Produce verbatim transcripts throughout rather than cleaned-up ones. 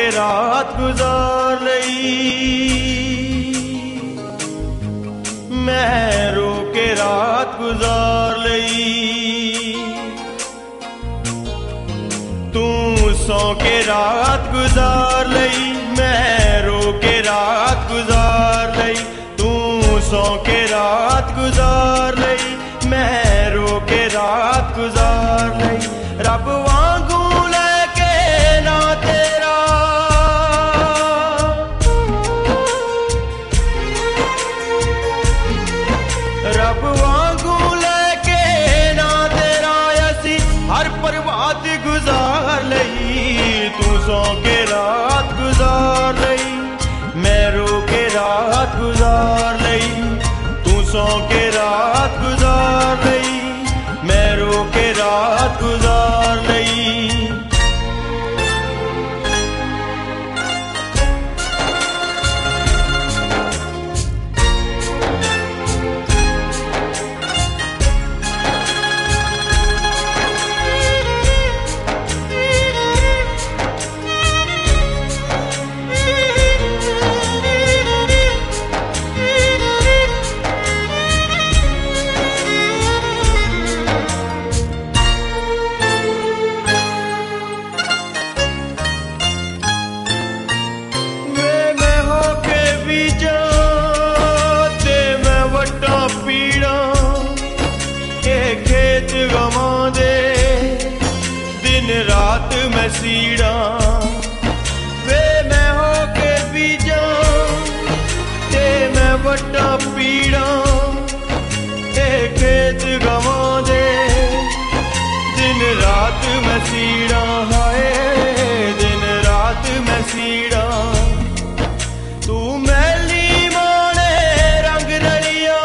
के रात गुजार लई, मैं रो के रात गुजार लई। तू सौ के रात गुजार लई, मैं रो के रात गुजार लई। तू सौ के रात गुजार लई, मैं रो के रात गुजार लई। रब वांगू लेके ना तेरा, रब वांगू लेके ना तेरा, ऐसी हर प्रभात गुजार लई। तू सौ के रात गुजार लई, मैं रो के रात गुजार लई। तू सौ के रात गुजार लई, मैं रो के रात गुजार लई। रात मैं सीड़ा वे मैं हो के बीजा, ते मैं वड्डा पीड़ा। ए खेत गवा दे दिन रात मैं सीड़ा, हाय दिन रात मैं सीड़ा। तू मैली माने रंग रलिया,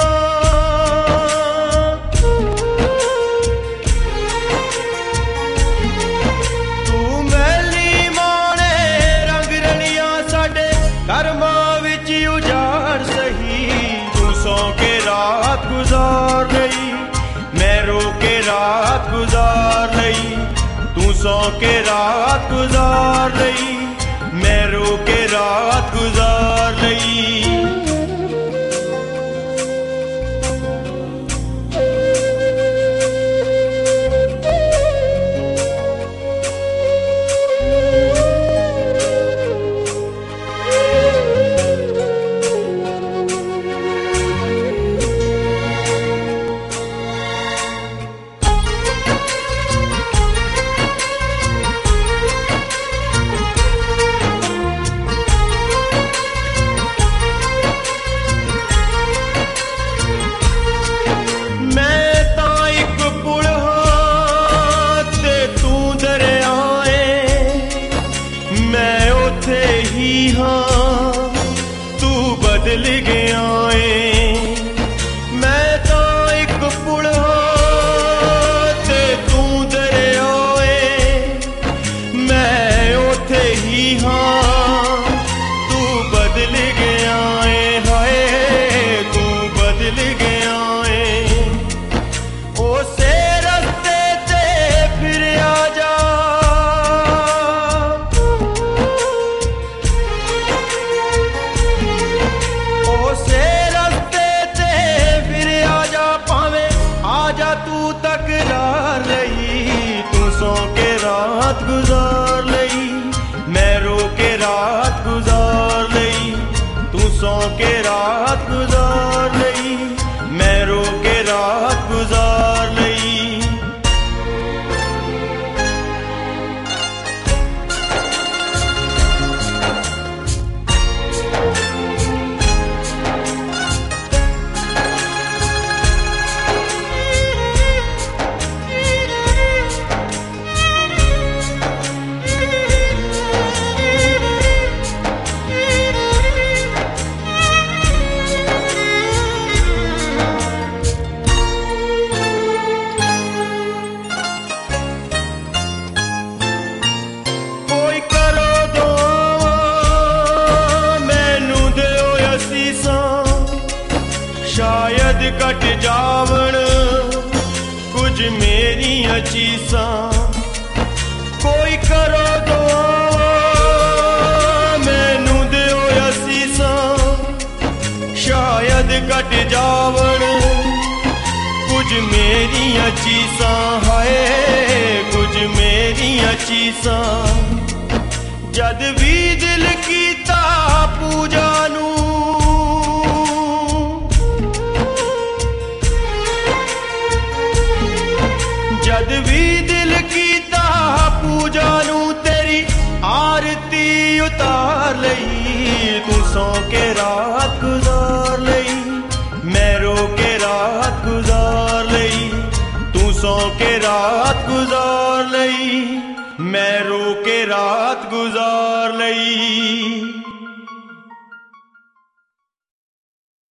कर्मां विच उजाड़ सही। तू सौ के रात गुजार लई, मैं रो के रात गुजार लई। तू सौ के रात गुजार लई, मैं रो के रात गुजार लई। तू बदल गया है, मैं तो एक पुल हाँ ते तू दरिया है। मैं उथे ही हाँ तू बदल गया है, हाय तू बदल गया है। उसे रस्ते ते फिर आ जा, तू तकरार लई। तू सौ के रात गुजार लई, मैं रो के रात गुजार लई। तू सौ के रात गुजार लई, मैं रो के रात गुजार लई। शायद कट जावण कुछ मेरिया चीसा, कोई करो दुआ घट जावण कुछ मेरिया चीसा है कुछ मेरिया चीसा जद भी दिल कीता पूजा नू जद भी दिल कीता पूजा नू तेरी आरती उतार लई तू सौ के रात गुजार लई मैं रो के रात गुजार लई तू सौ के रात गुजार लई मैं रो के रात गुजार लई।